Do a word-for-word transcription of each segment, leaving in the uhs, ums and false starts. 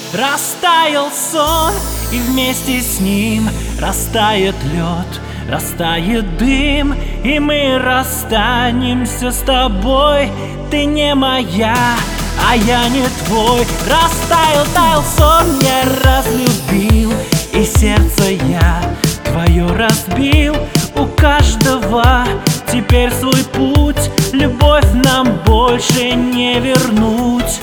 Растаял сон, и вместе с ним растает лед, растает дым, и мы расстанемся с тобой. Ты не моя, а я не твой. Растаял, таял сон, я разлюбил, и сердце я твое разбил. У каждого теперь свой путь, любовь нам больше не вернуть.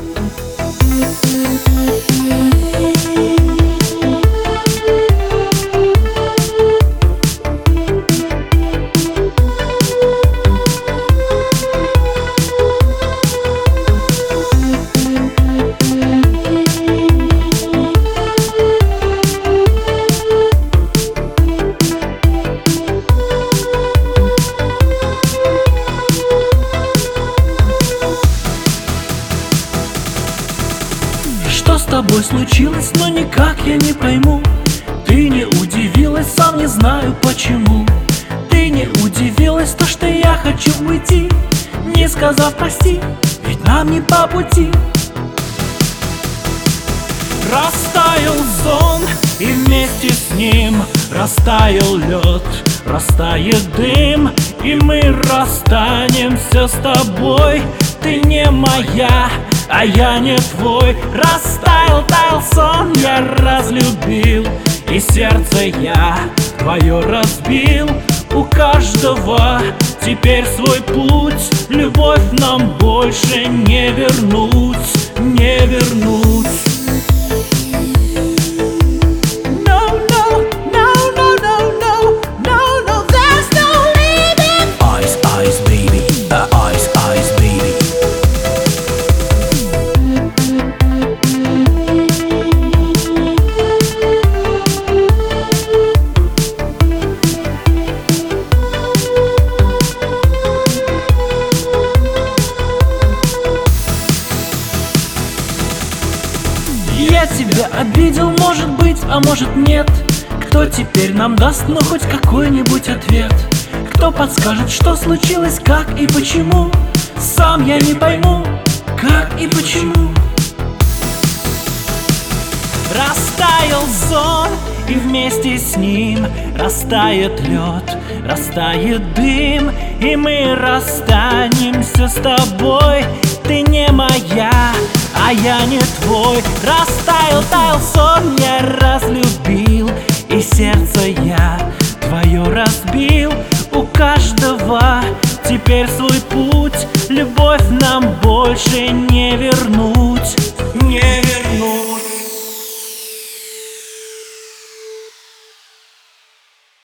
Что с тобой случилось, но никак я не пойму. Ты не удивилась, сам не знаю почему. Ты не удивилась, то что я хочу уйти, не сказав прости, ведь нам не по пути. Растаял сон, и вместе с ним растаял лед, растает дым, и мы расстанемся с тобой. Ты не моя, а я не твой. Растаял, таял сон, я разлюбил, и сердце я твое разбил. У каждого теперь свой путь, любовь нам больше не вернуть, не вернуть. Я тебя обидел, может быть, а может нет. Кто теперь нам даст, ну хоть какой-нибудь ответ? Кто подскажет, что случилось, как и почему? Сам я не пойму, как и почему. Растаял сон, и вместе с ним растает лед, растает дым, и мы расстанемся с тобой. Ты не моя, а я не твой. Растаял, таял сон, я разлюбил, и сердце я твое разбил. У каждого теперь свой путь, любовь нам больше не вернуть.